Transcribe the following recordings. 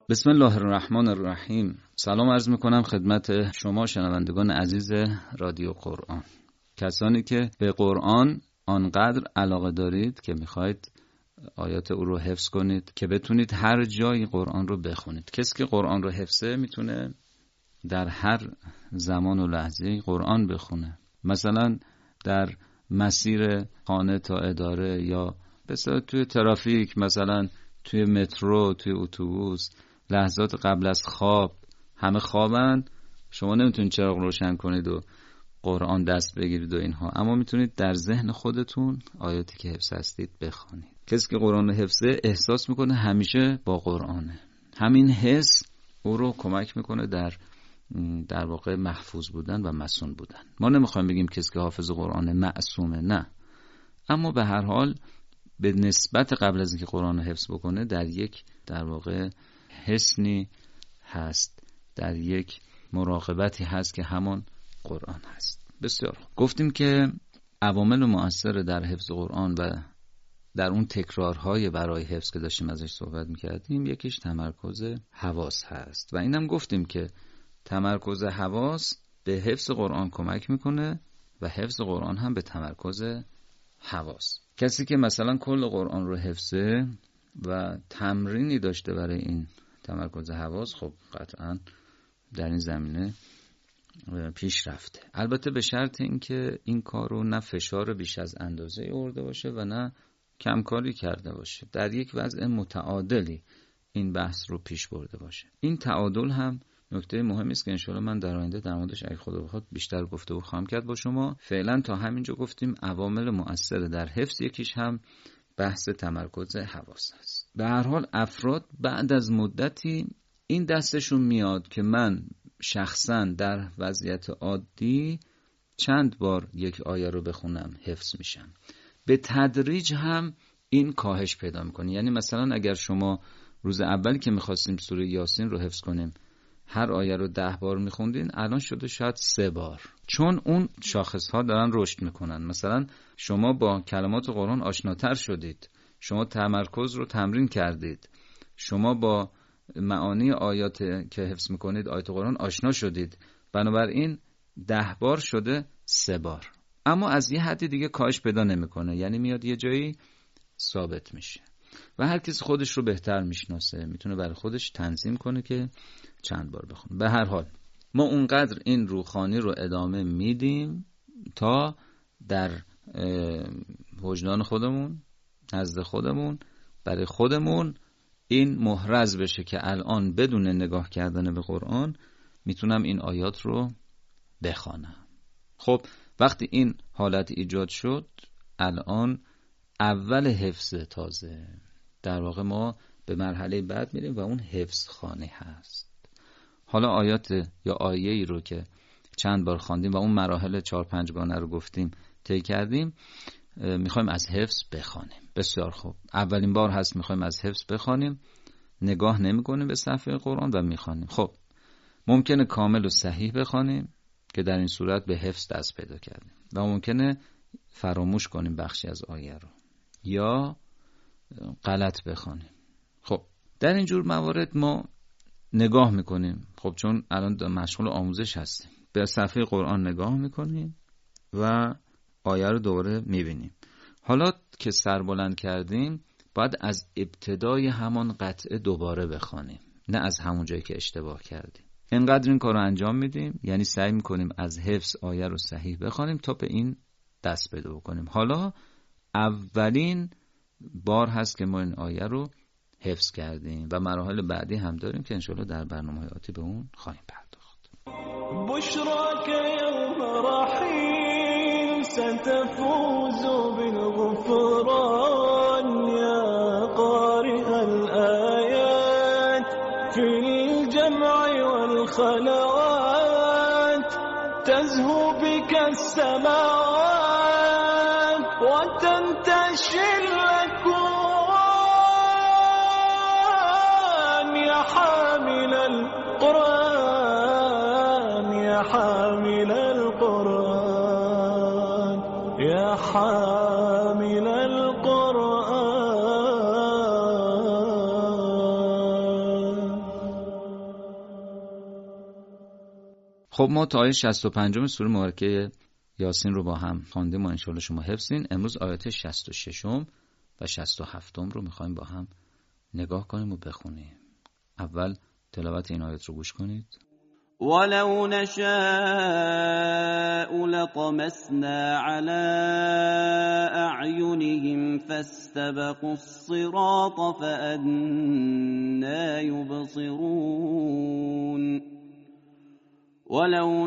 بسم الله الرحمن الرحیم. سلام عرض میکنم خدمت شما شنوندگان عزیز رادیو قرآن، کسانی که به قرآن آنقدر علاقه دارید که میخواید آیات او رو حفظ کنید که بتونید هر جای قرآن رو بخونید. کسی که قرآن رو حفظه میتونه در هر زمان و لحظه قرآن بخونه، مثلا در مسیر خانه تا اداره، یا مثلا توی ترافیک، مثلا توی مترو، توی اتوبوس، لحظات قبل از خواب. همه خوابن، شما نمیتونید چراغ روشن کنید و قرآن دست بگیرید و اینها، اما میتونید در ذهن خودتون آیاتی که حفظ هستید بخونید. کسی که قرآن رو حفظه احساس میکنه همیشه با قرآنه. همین حس او رو کمک میکنه در واقع محفوظ بودن و معصوم بودن. ما نمیخوایم بگیم کسی که حافظ قرآن معصومه، نه، اما به هر حال به نسبت قبل از اینکه قرآن رو حفظ بکنه در واقع حسنی هست، در یک مراقبتی هست که همون قرآن هست. بسیار گفتیم که عوامل مؤثر در حفظ قرآن و در اون تکرارهای برای حفظ که داشتیم ازش صحبت میکردیم، یکیش تمرکز حواس هست و اینم گفتیم که تمرکز حواس به حفظ قرآن کمک میکنه و حفظ قرآن هم به تمرکز حواس. کسی که مثلا کل قرآن رو حفظه و تمرینی داشته برای این تمرکز حواس، خب قطعا در این زمینه پیش رفته. البته به شرط اینکه این کار رو نه فشار بیش از اندازه آورده باشه و نه کمکاری کرده باشه، در یک وضع متعادلی این بحث رو پیش برده باشه. این تعادل هم نکته مهمی است که انشاءالله من در آینده در موردش اگه خدا بخواد بیشتر گفتگو خواهم کرد با شما. فعلا تا همینجا گفتیم عوامل مؤثر در حفظ، یکیش هم بحث تمرکز حواس است. به هر حال افراد بعد از مدتی این دستشون میاد که من شخصا در وضعیت عادی چند بار یک آیه رو بخونم حفظ میشم. به تدریج هم این کاهش پیدا میکنه. یعنی مثلا اگر شما روز اولی که میخواستیم سوره یاسین رو حفظ کنیم هر آیه رو 10 بار میخوندین، الان شده شاید 3 بار، چون اون شاخص ها دارن رشد میکنن. مثلا شما با کلمات قرآن آشناتر شدید، شما تمرکز رو تمرین کردید، شما با معانی آیات که حفظ میکنید آیات قرآن آشنا شدید، بنابراین 10 بار شده 3 بار. اما از یه حدی دیگه کاهش پیدا نمیکنه، یعنی میاد یه جایی ثابت میشه و هر کسی خودش رو بهتر میشناسه، میتونه برای خودش تنظیم کنه که چند بار بخونه. به هر حال ما اونقدر این روحانی رو ادامه میدیم تا در وجدان خودمون، نزد خودمون، برای خودمون این محرز بشه که الان بدون نگاه کردن به قرآن میتونم این آیات رو بخوانم. خب وقتی این حالت ایجاد شد، الان اول حفظ تازه در واقع ما به مرحله بعد میریم و اون حفظ خانه هست. حالا آیات یا آیه‌ای رو که چند بار خواندیم و اون مراحل 4-5 گانه رو گفتیم طی کردیم، میخوایم از حفظ بخوانیم. بسیار خوب، اولین بار هست میخوایم از حفظ بخوانیم، نگاه نمی‌کنیم به صفحه قرآن و میخوانیم. خب ممکنه کامل و صحیح بخوانیم که در این صورت به حفظ دست پیدا کردیم و ممکنه فراموش کنیم بخشی از آیه رو یا غلط بخوانیم. خب در این جور موارد ما نگاه میکنیم، خب چون الان مشغول آموزش هستیم، به صفحه قرآن نگاه میکنیم و آیه رو دوباره میبینیم. حالا که سر بلند کردیم باید از ابتدای همان قطعه دوباره بخوانیم، نه از همون جایی که اشتباه کردیم. اینقدر این کار رو انجام میدیم، یعنی سعی میکنیم از حفظ آیه رو صحیح بخوانیم تا به این دست پیدا بکنیم. حالا اولین بار هست که ما این آیه رو حفظ کردیم و مراحل بعدی هم داریم که انشاءالله در برنامه آتی به اون خواهیم پرداخت. بشراك يوم رحيل ستفوز بالغفران يا قارئ الآيات في الجمع والخلوات تزهو بك السماوات وتنتشي الأكوان يا حامل القرآن يا حامل القرآن يا حامل القرآن خب ما تا آیه 65 سوره مبارکه یاسین رو با هم خواندیم و انشالله شما حفظین. امروز آیات 66 و 67 رو میخوایم با هم نگاه کنیم و بخونیم. اول تلاوت این آیات رو گوش کنید. ولو نشاء لطمسنا على أعينهم فاستبقوا الصراط فأنى يبصرون ولو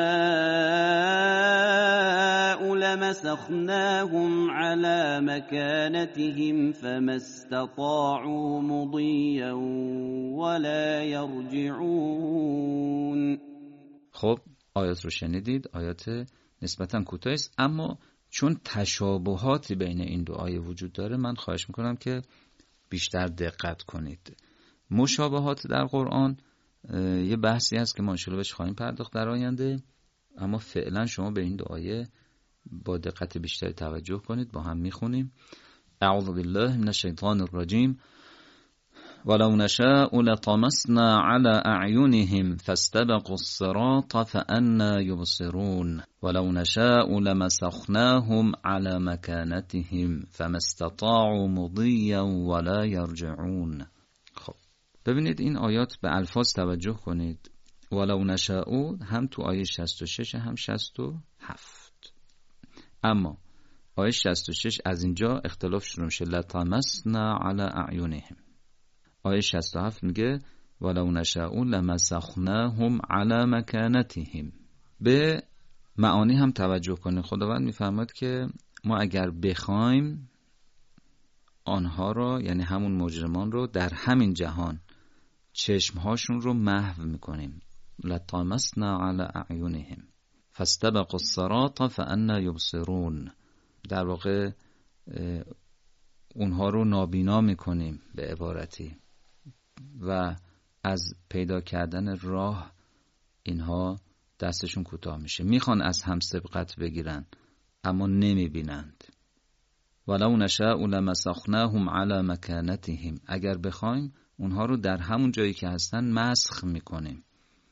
نشاء لمسخناهم على مكانتهم فما استطاعوا مضيا ولا يرجعون. خب آیات رو شنیدید. آیات نسبتاً کوتاهی است، اما چون تشابهاتی بین این دو آیه وجود داره من خواهش میکنم که بیشتر دقت کنید. مشابهات در قرآن یه بحثی هست که ما انشالله بهش خواهیم پرداخت در آینده، اما فعلا شما به این دو آیه با دقت بیشتری توجه کنید. با هم میخونیم. اعوذ بالله من الشیطان الرجیم. ولو نشاء لطمسنا على أعينهم فاستبقوا الصراط فأنى يبصرون ولو نشاء لمسخناهم على مكانتهم فما استطاعوا مضيا ولا يرجعون. خب ببینید این آیات به الفاظ توجه کنید. ولو نشاء هم تو آیه 66 هم 67، اما آیه 66 از اینجا اختلاف شروع میشه. لطمسنا على أعينهم. آیه 67 میگه ولو نشاء لمسخناهم على مكانتهم. به معانی هم توجه کنید. خداوند میفرماد که ما اگر بخوایم آنها رو، یعنی همون مجرمان رو، در همین جهان چشمهاشون رو محو میکنیم. لطمسنا على اعینهم فاستبقوا الصراط فأنى یبصرون. در واقع اونها رو نابینا میکنیم به عبارتی و از پیدا کردن راه اینها دستشون کوتاه میشه. میخوان از هم سبقت بگیرن اما نمیبینند. ولو نشاء لمسخناهم على مكانتهم. اگر بخوایم اونها رو در همون جایی که هستن مسخ میکنیم،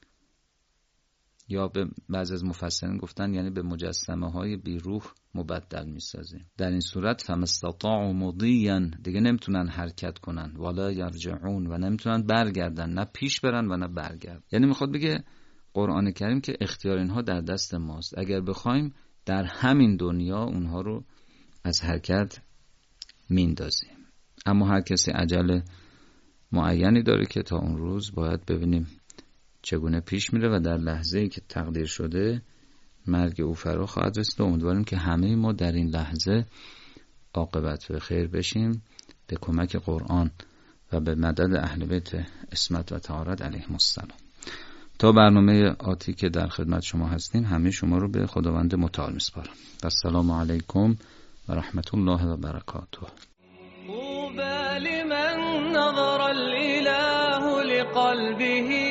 یا به بعضی از مفسرین گفتن یعنی به مجسمه های بی روح مبدل میسازیم. در این صورت فما استطاعوا مضیا، دیگه نمیتونن حرکت کنن، ولا یرجعون، و نمیتونن برگردن، نه پیش برن و نه برگردن. یعنی میخواد بگه قرآن کریم که اختیار اینها در دست ماست. اگر بخوایم در همین دنیا اونها رو از حرکت میندازیم، اما هر کسی عجل معینی داره که تا اون روز باید ببینیم چگونه پیش میره و در لحظه‌ای که تقدیر شده مرگ او فرا خواهد رسید. و امیدواریم که همه ما در این لحظه عاقبت به خیر بشیم به کمک قرآن و به مدد اهل بیت عصمت و طهارت علیهم السلام. تا برنامه آتی که در خدمت شما هستیم همه شما رو به خداوند متعال میسپارم. السلام علیکم و رحمت الله و برکاته. طوبى لمن نظر الإله لقلبه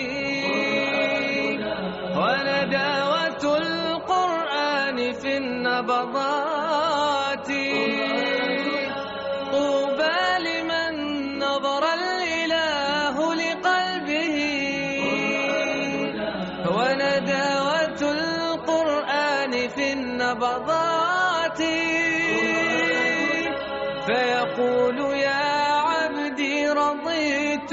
ونداوة القرآن في النبضات. طوبى لمن نظر الإله لقلبه ونداوة القرآن في النبضات. فيقول يا عبدي رضيت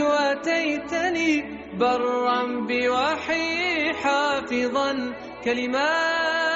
أتيتني برا بوحي حافظا كلمات